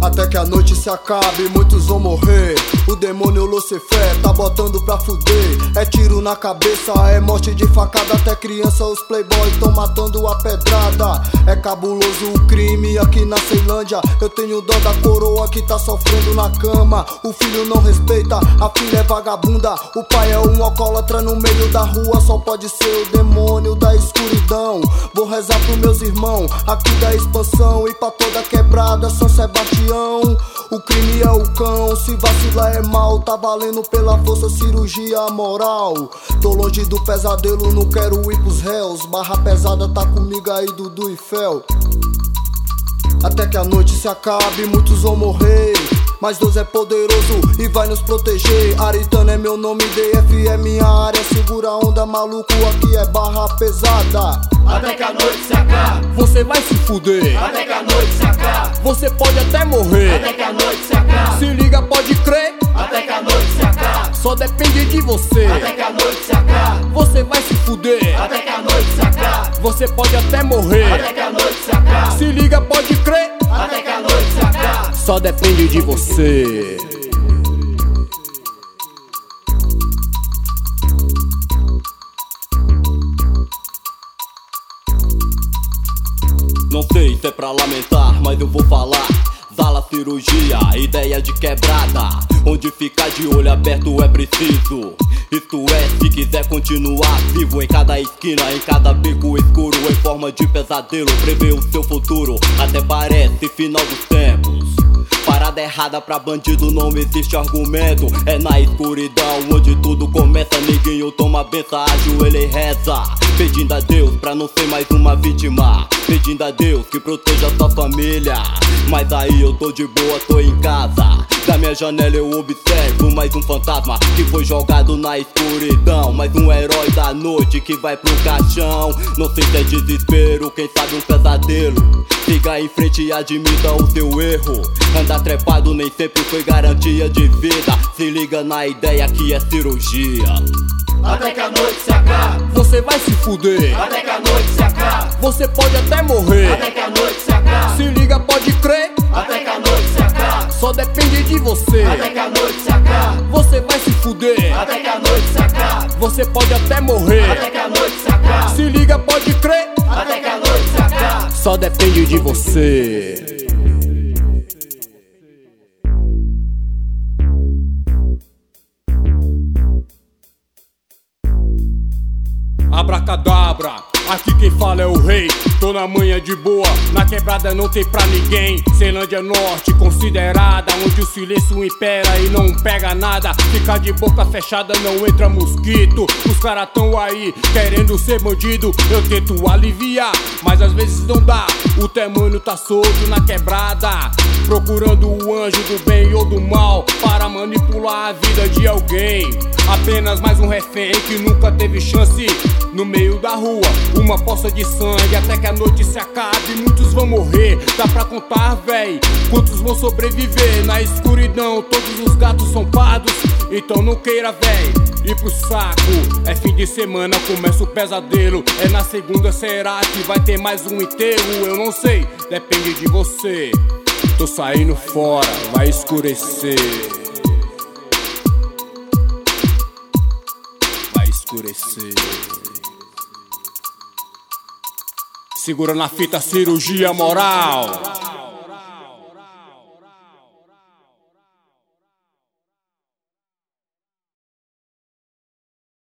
Até que a noite se acabe, muitos vão morrer. O demônio Lucifer tá botando pra fuder. É tiro na cabeça, é morte de facada. Até criança os playboys tão matando a pedrada. É cabuloso o crime aqui na Ceilândia. Eu tenho dó da coroa que tá sofrendo na cama. O filho não respeita, a filha é vagabunda. O pai é um alcoólatra no meio da rua. Só pode ser o demônio da escuridão. Vou rezar pros meus irmãos aqui da expansão e pra toda quebrada São Sebastião. O crime é o cão, se vacilar é mal. Tá valendo pela força, cirurgia moral. Tô longe do pesadelo, não quero ir pros réus. Barra pesada tá comigo aí, Dudu e Fel. Até que a noite se acabe, muitos vão morrer. Mas Deus é poderoso e vai nos proteger. Aritana é meu nome, DF é minha área. Segura a onda, maluco, aqui é barra pesada. Até que a noite se acabe, você vai se fuder. até que a noite se acabe, Você pode até morrer. até que a noite se acabe, Se liga, pode crer. até que a noite se acabe, Só depende de você. até que a noite se acabe, Você vai se fuder. até que a noite se acabe, Você pode até morrer. até que a noite se acabe, Se liga, pode crer. até que a noite se acabe. Só depende de você. Não sei se é pra lamentar, mas eu vou falar. Sala cirurgia, ideia de quebrada. Onde ficar de olho aberto é preciso. Isto é, se quiser continuar vivo. Em cada esquina, em cada beco escuro, em forma de pesadelo, prevê o seu futuro. Até parece final dos tempos. Parada errada pra bandido, não existe argumento. É na escuridão onde tudo começa. Neguinho toma benção, ajoelha e reza, pedindo a Deus pra não ser mais uma vítima. Pedindo a Deus que proteja sua família. Mas aí eu tô de boa, tô em casa. Da minha janela eu observo mais um fantasma que foi jogado na escuridão. Mais um herói da noite que vai pro caixão. Não sei se é desespero, quem sabe um pesadelo. Siga em frente e admita o seu erro. Andar trepado nem sempre foi garantia de vida. Se liga na ideia que é cirurgia. Até que a noite se acabe, Você vai se fuder. até que a noite se acabe, Você pode até morrer. até que a noite se acabe, Se liga, pode crer. até que a noite se acabe, Só depende de você. até que a noite se acabe, Você vai se fuder. até que a noite se acabe, Você pode até morrer. até que a noite se acabe, Se liga, pode crer. até que a noite se acabe. Só depende de você. Abracadabra, aqui quem fala é o rei. Tô na manhã de boa, na quebrada não tem pra ninguém. Ceilândia Norte, considerada onde o silêncio impera e não pega nada. Fica de boca fechada, não entra mosquito. Os caras tão aí, querendo ser bandido. Eu tento aliviar, mas às vezes não dá. O demônio tá solto na quebrada, procurando o anjo do bem ou do mal para manipular a vida de alguém. Apenas mais um refém que nunca teve chance. No meio da rua, uma poça de sangue. Até que a noite se acabe, muitos vão morrer. Dá pra contar, véi, quantos vão sobreviver? Na escuridão, todos os gatos são pardos. Então não queira, véi, ir pro saco. É fim de semana, começa o pesadelo. É na segunda, será que vai ter mais um enterro? Eu não sei, depende de você. Tô saindo fora, vai escurecer. Vai escurecer. Segura na fita, cirurgia moral.